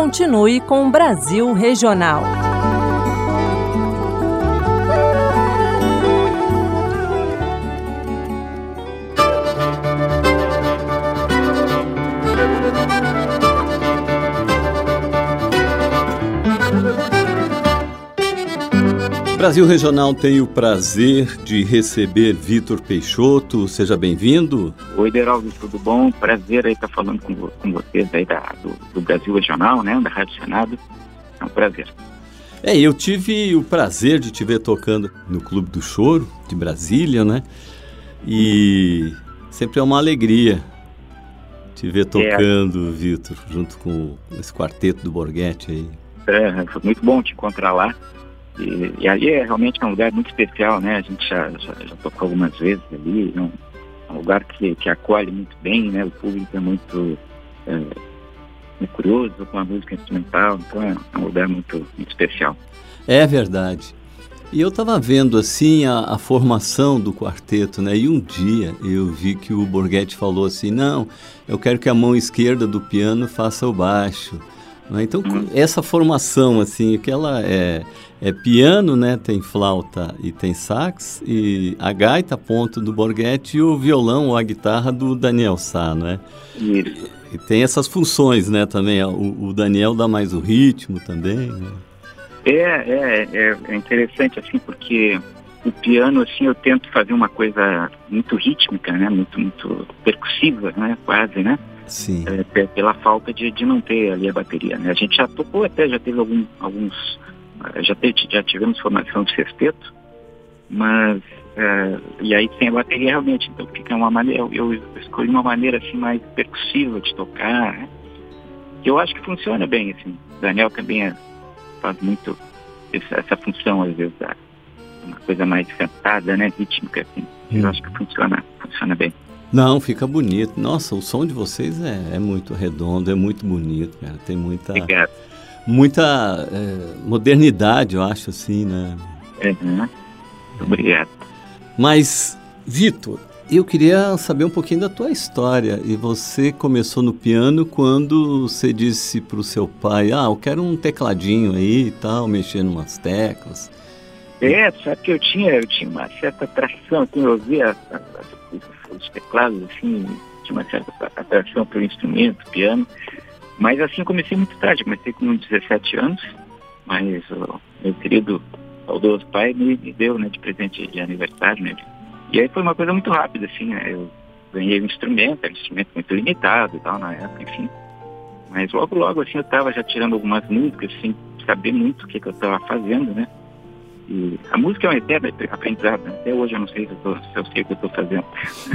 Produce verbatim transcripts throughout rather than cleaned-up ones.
Continue com o Brasil Regional. Brasil Regional tem o prazer de receber Vitor Peixoto. Seja bem-vindo. Oi, Deraldo, tudo bom? Prazer aí estar falando com, com vocês aí da, do, do Brasil Regional, né, da Rádio Senado. É um prazer. É, eu tive o prazer de te ver tocando no Clube do Choro, de Brasília, né? E sempre é uma alegria te ver tocando, é. Vitor, junto com esse quarteto do Borghetti aí. É, foi muito bom te encontrar lá. E, e ali é realmente um lugar muito especial, né? A gente já, já, já tocou algumas vezes ali, é um, é um lugar que, que acolhe muito bem, né? O público é muito é, é curioso com a música instrumental, então é, é um lugar muito, muito especial. É verdade. E eu estava vendo assim a, a formação do quarteto, né? E um dia eu vi que o Borghetti falou assim, não, eu quero que a mão esquerda do piano faça o baixo. Então, hum. essa formação, assim, que ela é, é piano, né? Tem flauta e tem sax, e a gaita, ponto, do Borghetti, e o violão ou a guitarra do Daniel Sá, né? Isso. E, e tem essas funções, né, também. O, o Daniel dá mais o ritmo também, né? É, é, é, é interessante, assim, porque o piano, assim, eu tento fazer uma coisa muito rítmica, né? Muito, muito percussiva, né? Quase, né? Sim. É, pela falta de, de não ter ali a bateria, né? A gente já tocou até, já teve algum, alguns, já, teve, já tivemos formação de sexteto, mas, é, e aí sem a bateria realmente, então fica uma maneira, eu, eu escolhi uma maneira assim mais percussiva de tocar, né? Que eu acho que funciona bem, assim. O Daniel também é, faz muito essa, essa função, às vezes, da, uma coisa mais cantada, né? Rítmica, assim. Hum. Eu acho que funciona, funciona bem. Não, fica bonito. Nossa, o som de vocês é, é muito redondo, é muito bonito, cara. Tem muita, Obrigado. muita é, modernidade, eu acho, assim, né? Uhum. Obrigado. Mas, Vitor, eu queria saber um pouquinho da tua história. E você começou no piano quando você disse para o seu pai, ah, eu quero um tecladinho aí e tal, mexendo umas teclas. É, sabe que eu tinha, eu tinha uma certa atração, assim, eu ouvia as, as, os teclados, assim, tinha uma certa atração pelo instrumento, piano, mas assim, comecei muito tarde, comecei com dezessete anos, mas o meu querido saudoso pai me, me deu, né, de presente de aniversário, né, e aí foi uma coisa muito rápida, assim, né, eu ganhei um instrumento, era um instrumento muito limitado e tal, na época, enfim, mas logo, logo, assim, eu estava já tirando algumas músicas, sem saber muito o que, que eu estava fazendo, né. E a música é um eterno aprendizado, né? Até hoje eu não sei se eu, tô, se eu sei o que eu estou fazendo.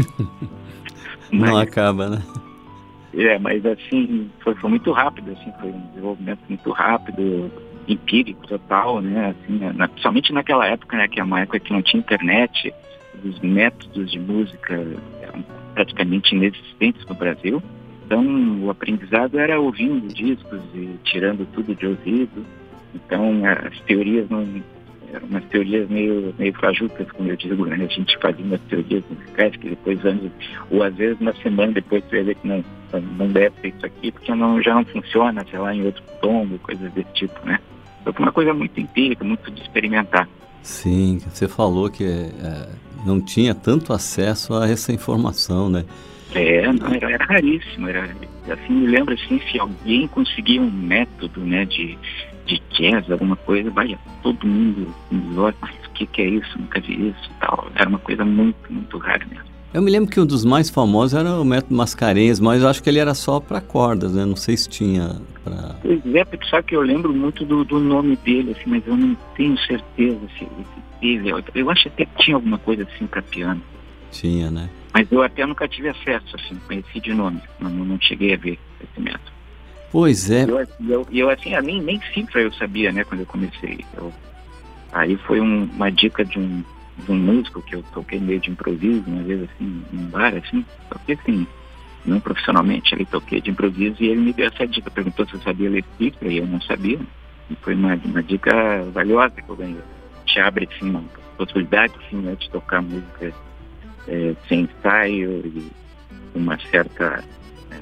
Mas, não acaba, né? É, mas assim, foi, foi muito rápido, assim, foi um desenvolvimento muito rápido, empírico, total, né? Assim, na, somente naquela época, né? Que é uma época que não tinha internet, os métodos de música eram praticamente inexistentes no Brasil. Então, o aprendizado era ouvindo discos e tirando tudo de ouvido. Então, as teorias não... eram umas teorias meio, meio fajutas, como eu digo, né? A gente fazia umas teorias musicais que depois, anos, ou às vezes uma semana depois, você vai ver que não, não deve ser isso aqui, porque não, já não funciona, sei lá, em outro tom, coisas desse tipo, né? Então foi uma coisa muito empírica, muito de experimentar. Sim, você falou que é, não tinha tanto acesso a essa informação, né? É, não, era, era raríssimo, era, assim, me lembro assim, se alguém conseguia um método, né, de de jazz, alguma coisa, vai, todo mundo olha, mas o que, que é isso? Nunca vi isso e tal. Era uma coisa muito, muito rara mesmo. Eu me lembro que um dos mais famosos era o método Mascarenhas, mas eu acho que ele era só para cordas, né? Não sei se tinha para... Pois é, porque só que eu lembro muito do, do nome dele, assim, mas eu não tenho certeza se ele... Eu acho até que tinha alguma coisa assim para piano. Tinha, né? Mas eu até nunca tive acesso, assim, conheci de nome, não, não cheguei a ver esse método. Pois é. E eu, eu, eu, assim, nem, nem cifra eu sabia, né, quando eu comecei. Eu, aí foi um, uma dica de um, de um músico que eu toquei meio de improviso, uma vez assim, em um bar, assim, toquei assim, não profissionalmente, ali toquei de improviso e ele me deu essa dica, perguntou se eu sabia ler cifra e eu não sabia. E foi uma, uma dica valiosa que eu ganhei. Te abre, assim, uma possibilidade, assim, né, de tocar música é, sem ensaio e uma certa...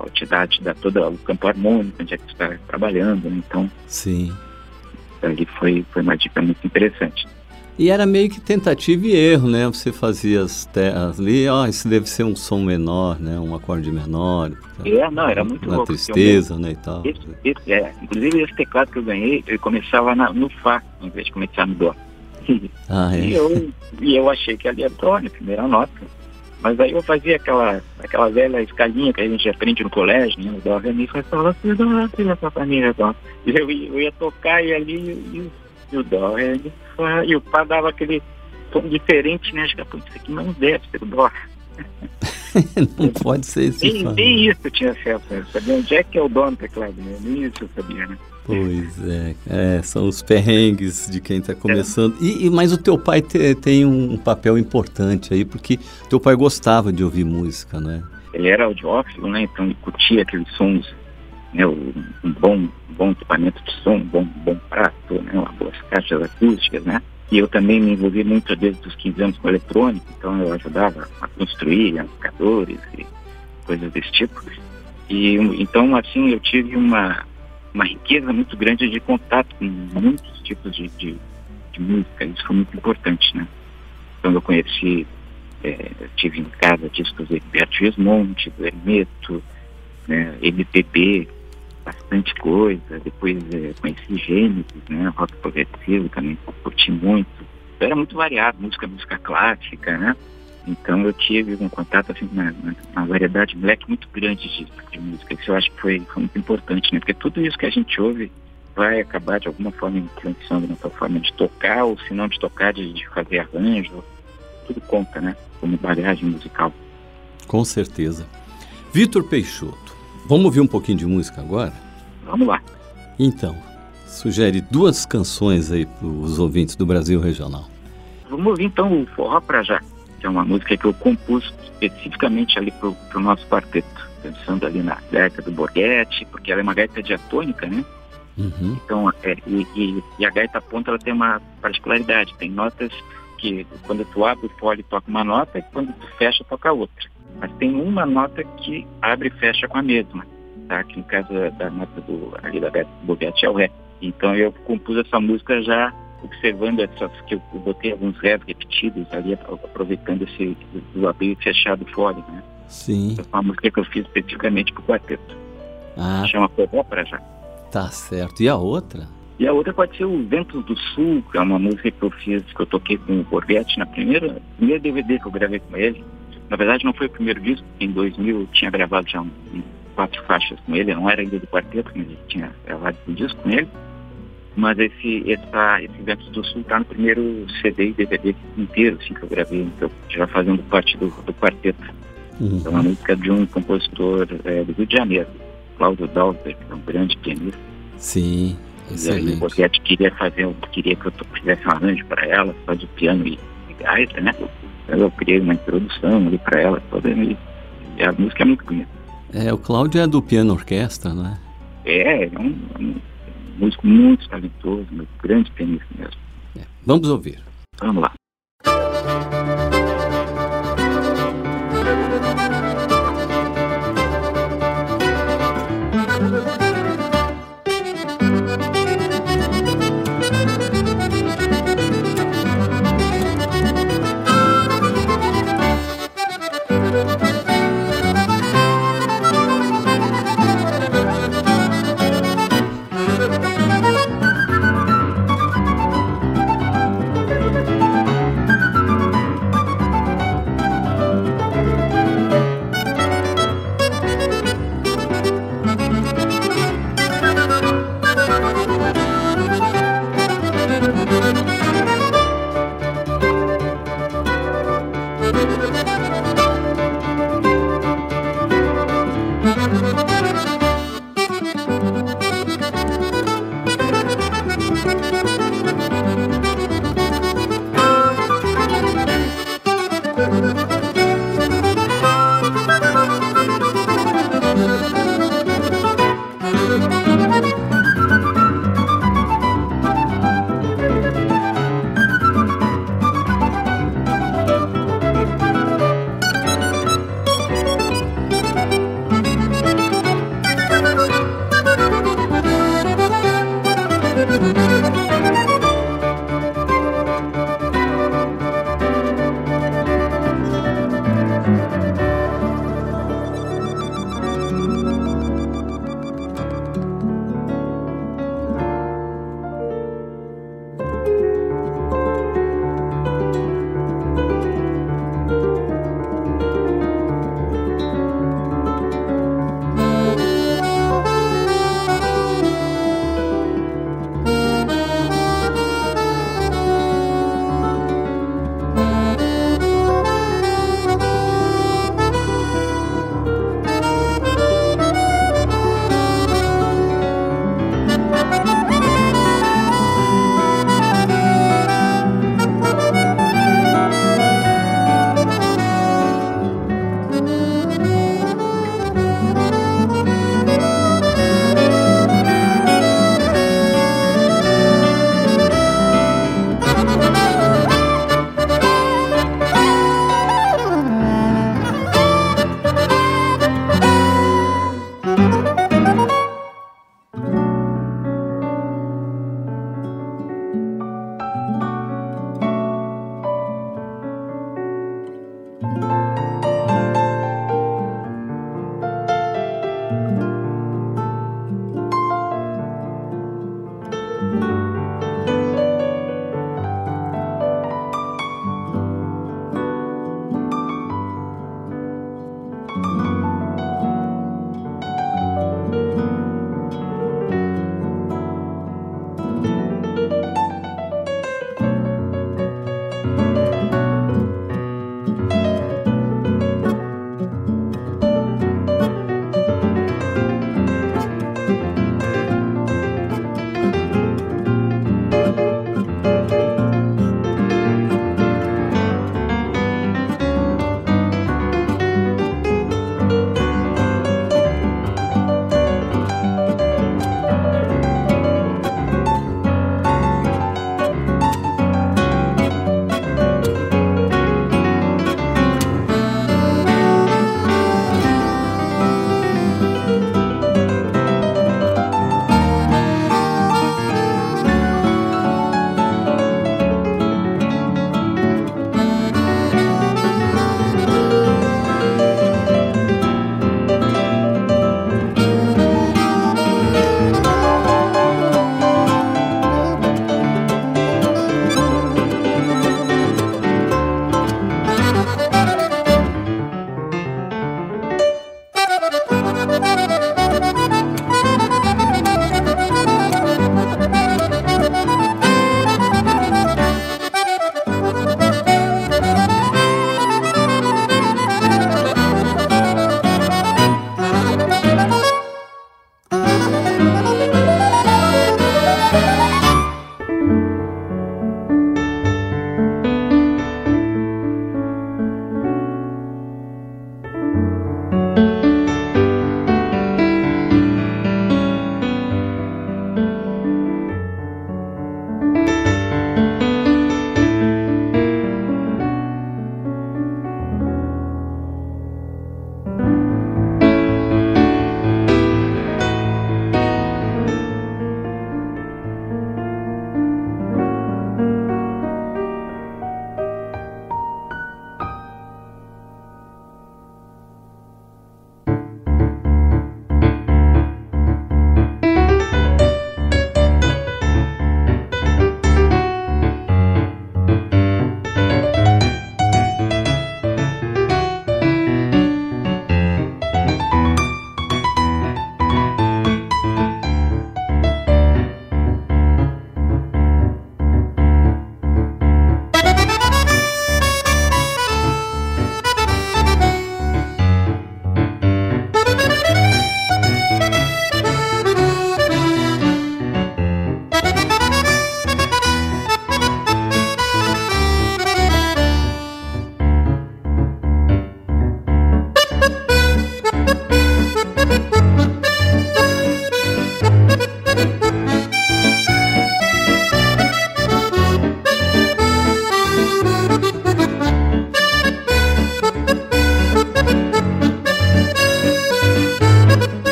ela te dá, te dá todo o campo harmônico, onde é que tu está trabalhando, né? Então, sim. Ali foi, foi uma dica muito interessante. E era meio que tentativa e erro, né? Você fazia as terras ali, ó, oh, isso deve ser um som menor, né? Um acorde menor. É, não, era muito na louco. tristeza, né, e tal. Esse, esse, é, inclusive esse teclado que eu ganhei, ele começava na, no Fá, em vez de começar no Dó. Ah, é. E eu, e eu achei que ali era Dó, né? Primeira nota. Mas aí eu fazia aquela, aquela velha escalinha que a gente aprende no colégio, né? O Dó, Ré, Mi, Fá, Sol, Lá, Si, Dó, Lá, Si, Lá, Fá, Fá, Mi, Ré, Dó. E eu, eu ia tocar e ali, e, e o Dó, Ré, Mi, Fá, e o Fá dava aquele tom diferente, né? Acho que isso aqui não deve ser o Dó. Não pode ser esse nem, Fá. nem isso eu tinha acesso, né? Sabia onde é que é o Dó no teclado, né? Nem isso eu sabia, né? Pois é, é, são os perrengues de quem está começando. É. E, e, mas o teu pai te, tem um papel importante aí, porque teu pai gostava de ouvir música, né? Ele era audiófilo, né? Então ele curtia aqueles sons, né? Um bom, um bom equipamento de som, um bom, bom prato, né? Uma boas caixas acústicas, né? E eu também me envolvi muito desde os quinze anos com eletrônica, então eu ajudava a construir amplificadores e coisas desse tipo. E então, assim, eu tive uma... uma riqueza muito grande de contato com muitos tipos de, de, de música. Isso foi muito importante, né? Então eu conheci, é, tive em casa discos de Herberto Gismonti, do Hermeto, né, M P B, bastante coisa. Depois é, conheci Gênesis, né, rock progressivo também, curti muito. Então, era muito variado, música, música clássica, né? Então eu tive um contato assim, na, na, na variedade, um leque muito grande de, de música. Isso eu acho que foi, foi muito importante, né? Porque tudo isso que a gente ouve vai acabar de alguma forma influenciando na tua forma de tocar, ou se não de tocar, de, de fazer arranjo. Tudo conta, né? Como bagagem musical. Com certeza. Vitor Peixoto, vamos ouvir um pouquinho de música agora? Vamos lá. Então, sugere duas canções aí para os ouvintes do Brasil Regional. Vamos ouvir então o Forró Pra Já, que é uma música que eu compus especificamente ali pro, pro nosso quarteto, pensando ali na gaita do Borghetti, porque ela é uma gaita diatônica, né? Uhum. Então, é, e, e, e a gaita ponta, ela tem uma particularidade, tem notas que quando tu abre o fole toca uma nota e quando tu fecha toca outra. Mas tem uma nota que abre e fecha com a mesma, tá? Que no caso da nota do, ali da gaita do Borghetti é o Ré. Então eu compus essa música já observando essas, que eu botei alguns rés repetidos ali, aproveitando esse do abrir e fechar do fole, né? Sim. Então, é uma música que eu fiz especificamente pro quarteto. Ah, chama Forró Pra Já. Tá certo. E a outra? E a outra pode ser o Ventos do Sul, que é uma música que eu fiz, que eu toquei com o Borghetti na primeira, primeiro D V D que eu gravei com ele. Na verdade não foi o primeiro disco, em dois mil eu tinha gravado já um, um, quatro faixas com ele, não era ainda do quarteto, mas eu tinha gravado um disco com ele. Mas esse, essa, esse Ventos do Sul tá no primeiro C D e D V D inteiro, assim, que eu gravei, então, já fazendo parte do, do quarteto. Uhum. É uma música de um compositor é, do Rio de Janeiro, Cláudio Dalber, que é um grande pianista. Sim, excelente. E o Borghetti queria fazer, queria que eu fizesse um arranjo para ela, só de piano e, e gaita, né? Então eu criei uma introdução ali para ela, toda, e, e a música é muito bonita. É, o Cláudio é do piano orquestra, não é? É, é um, um músico muito talentoso, um grande pianista mesmo. É. Vamos ouvir. Vamos lá.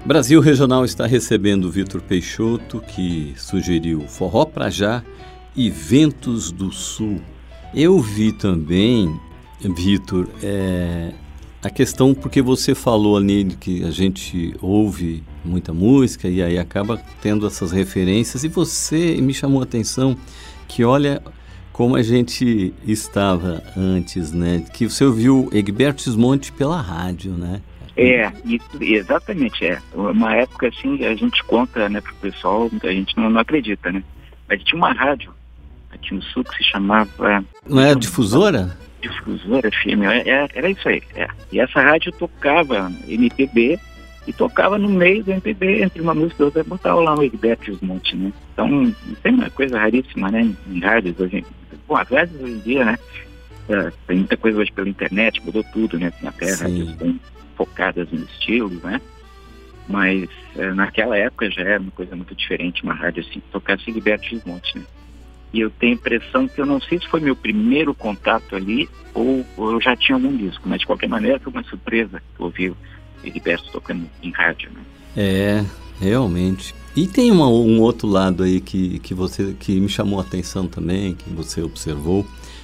Brasil Regional está recebendo o Vitor Peixoto, que sugeriu Forró Pra Já e Ventos do Sul. Eu vi também, Vitor, é, a questão, porque você falou ali que a gente ouve muita música e aí acaba tendo essas referências, e você me chamou a atenção que olha como a gente estava antes, né? Que você ouviu Egberto Gismonti pela rádio, né? É, isso, exatamente, é. Uma época assim, a gente conta, né, pro pessoal, a gente não, não acredita, né? Mas tinha uma rádio aqui no Sul que se chamava... Não é a Difusora? Difusora F M, é, era isso aí, é. E essa rádio tocava M P B e tocava no meio do M P B, entre uma música e outra, botava lá o Egberto Gismonti, né? Então, tem uma coisa raríssima, né, em, em rádios hoje. Bom, as rádios hoje em dia, né, é, tem muita coisa hoje pela internet, mudou tudo, né, na terra, tem focadas no estilo, né? Mas é, naquela época já era uma coisa muito diferente, uma rádio assim, tocasse Egberto Gismonti, né? E eu tenho a impressão que eu não sei se foi meu primeiro contato ali ou, ou eu já tinha algum disco, mas de qualquer maneira foi uma surpresa ouvir o Egberto tocando em rádio, né? É, realmente. E tem uma, um outro lado aí que, que, você, que me chamou a atenção também, que você observou,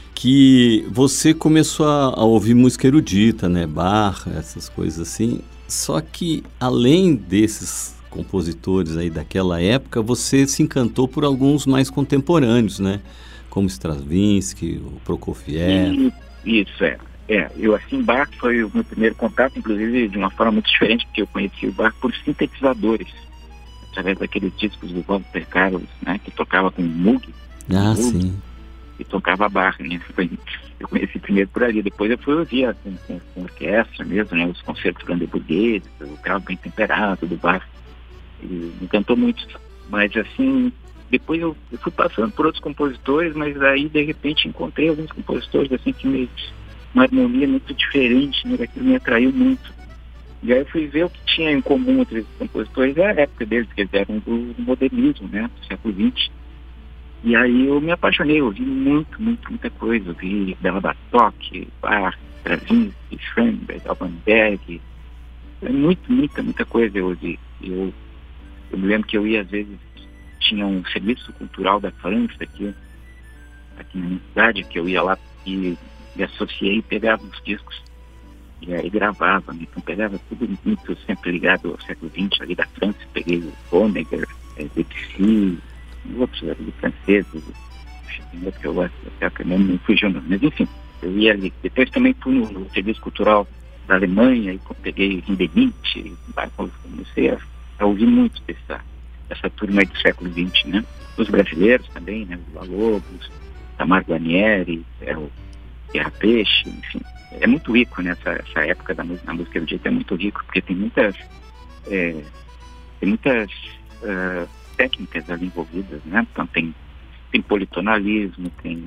que você começou a, a ouvir música erudita, né, Bach, essas coisas assim, só que além desses compositores aí daquela época, você se encantou por alguns mais contemporâneos, né, como Stravinsky, o Prokofiev. Isso, é. É, eu assim, Bach foi o meu primeiro contato, inclusive de uma forma muito diferente, porque eu conheci o Bach por sintetizadores, através daqueles discos do Walter Carlos, né, que tocava com Moog. Ah, Moog, sim. E tocava Bach, né? Foi, eu conheci primeiro por ali, depois eu fui ouvir assim, com, com orquestra mesmo, né? Os concertos brandeburgueses, o carro bem temperado do Bach, e me encantou muito. Mas assim, depois eu, eu fui passando por outros compositores, mas aí de repente encontrei alguns compositores assim que me, uma harmonia muito diferente, né? Aquilo me atraiu muito. E aí eu fui ver o que tinha em comum entre esses compositores, era a época deles, que eles eram do, do modernismo, né? Do século vinte. E aí eu me apaixonei, eu ouvi muito, muito, muita coisa. Eu ouvi Bela Bartók, Bach, Stravinsky, Schoenberg, Alban Berg. Muito, muita, muita coisa eu ouvi. Eu, eu me lembro que eu ia, às vezes, tinha um serviço cultural da França aqui, aqui na minha cidade, que eu ia lá e me associei e pegava os discos. E aí gravava, né? Então pegava tudo muito sempre ligado ao século vinte ali da França. Peguei o Honegger, Debussy, outros ali franceses, que eu gosto, até mesmo não fugiu não. Mas enfim, eu ia ali. Depois também fui no, no serviço cultural da Alemanha e peguei Hindemith, comecei a, a ouvir muito dessa, dessa turma aí do século vinte, né? Os brasileiros também, né? Os Villa-Lobos, Tamar Guarnieri, é, o Guerra Peixe, enfim. É muito rico, né? Essa, essa época da música, a música erudita é muito rico, porque tem muitas, é, tem muitas uh, técnicas ali envolvidas, né? Então tem, tem politonalismo, tem,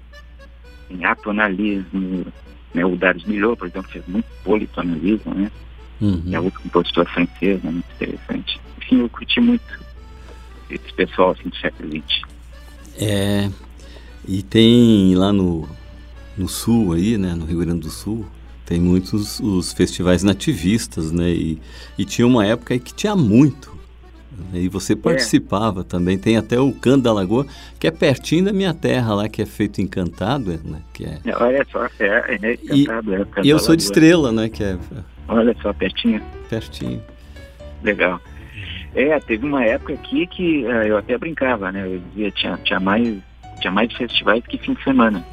tem atonalismo, né? O Darius Milhaud, por exemplo, fez muito politonalismo, né? Uhum. É outro compositor francês, né? Muito interessante. Enfim, eu curti muito esse pessoal assim, do século vinte. É, e tem lá no, no sul aí, né? No Rio Grande do Sul, tem muitos os festivais nativistas, né? E, e tinha uma época aí que tinha muito. E você participava é. também. Tem até o Canto da Lagoa, que é pertinho da minha terra lá, que é feito Encantado, né? Que é... Olha só, é, é Encantado. E, é, e eu sou de Estrela, né? Que é... Olha só, pertinho. Pertinho. Legal. É, teve uma época aqui que uh, eu até brincava, né? Eu dizia, tinha, tinha, mais, tinha mais festivais que fim de semana.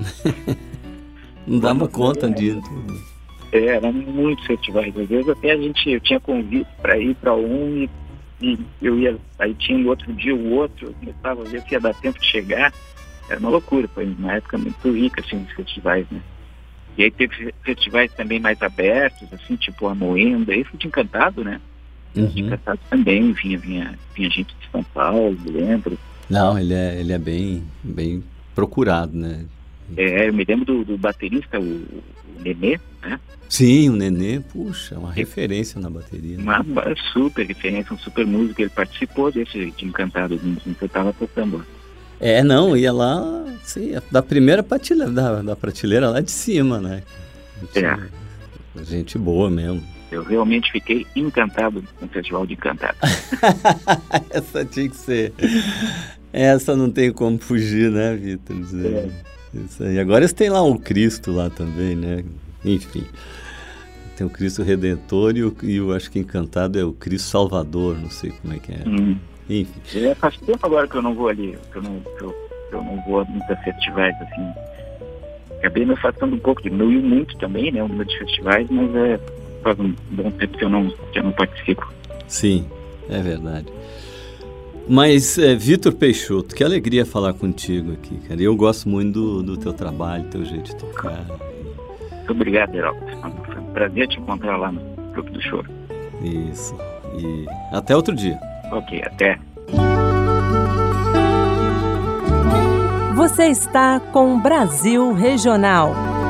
Não dava conta disso. É, eram muitos festivais. Às vezes até a gente, eu tinha convite para ir para um e E eu ia, aí tinha no outro dia o outro, eu começava a ver se ia dar tempo de chegar. Era uma loucura, foi uma época muito rica, assim, de festivais, né? E aí teve festivais também mais abertos, assim, tipo a Moenda, esse de Encantado, né? Uhum. De Encantado também, vinha, vinha, vinha gente de São Paulo, lembro. Não, ele é, ele é bem, bem procurado, né? É, eu me lembro do, do baterista, o, o Nenê, né? Sim, o Nenê, puxa, uma referência na bateria. Né? Uma super referência, um super músico. Ele participou desse de Encantado, que eu estava tocando. É, não, ia lá, sim, da primeira prateleira, da, da prateleira lá de cima, né? É. Gente boa mesmo. Eu realmente fiquei encantado com o Festival de Encantados. Essa tinha que ser. Essa não tem como fugir, né, Vitor? É. Isso aí. Agora eles têm lá o Cristo lá também, né? Enfim. Tem o Cristo Redentor e, o, e eu acho que Encantado é o Cristo Salvador, não sei como é que é. Hum. Enfim. É, faz tempo agora que eu não vou ali, que eu não, que eu, que eu não vou a muitos festivais, assim. Acabei me afastando um pouco, diminuiu muito também, né, o número de festivais, mas é, faz um bom tempo que eu não, que eu não participo. Sim, é verdade. Mas, é, Vitor Peixoto, que alegria falar contigo aqui, cara. Eu gosto muito do, do teu trabalho, teu jeito de tocar. Muito obrigado, Heraldo. Foi um prazer te encontrar lá no Grupo do Choro. Isso. E até outro dia. Ok, até. Você está com Brasil Regional.